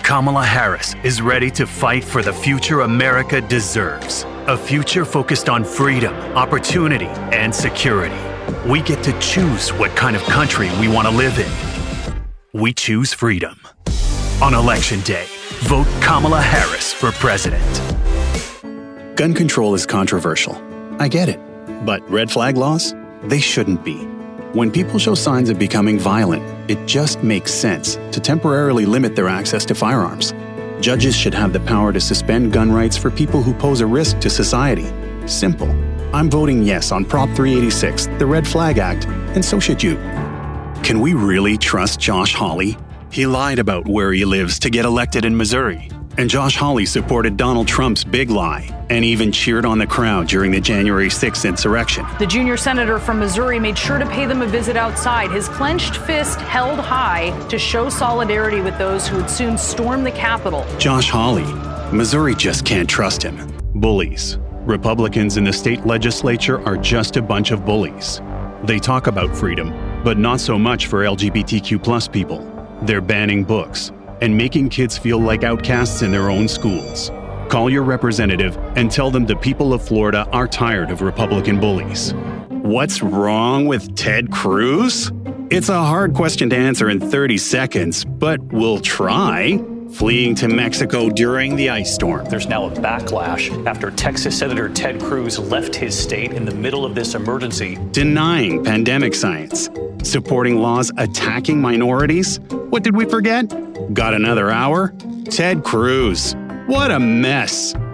Kamala Harris is ready to fight for the future America deserves. A future focused on freedom, opportunity, and security. We get to choose what kind of country we want to live in. We choose freedom. On Election Day, vote Kamala Harris for president. Gun control is controversial. I get it. But red flag laws? They shouldn't be. When people show signs of becoming violent, it just makes sense to temporarily limit their access to firearms. Judges should have the power to suspend gun rights for people who pose a risk to society. Simple. I'm voting yes on Prop 386, the Red Flag Act, and so should you. Can we really trust Josh Hawley? He lied about where he lives to get elected in Missouri. And Josh Hawley supported Donald Trump's big lie and even cheered on the crowd during the January 6th insurrection. The junior senator from Missouri made sure to pay them a visit outside, his clenched fist held high to show solidarity with those who would soon storm the Capitol. Josh Hawley. Missouri just can't trust him. Bullies. Republicans in the state legislature are just a bunch of bullies. They talk about freedom, but not so much for LGBTQ+ people. They're banning books and making kids feel like outcasts in their own schools. Call your representative and tell them the people of Florida are tired of Republican bullies. What's wrong with Ted Cruz? It's a hard question to answer in 30 seconds, but we'll try. Fleeing to Mexico during the ice storm. There's now a backlash after Texas Senator Ted Cruz left his state in the middle of this emergency. Denying pandemic science. Supporting laws attacking minorities. What did we forget? Got another hour? Ted Cruz. What a mess.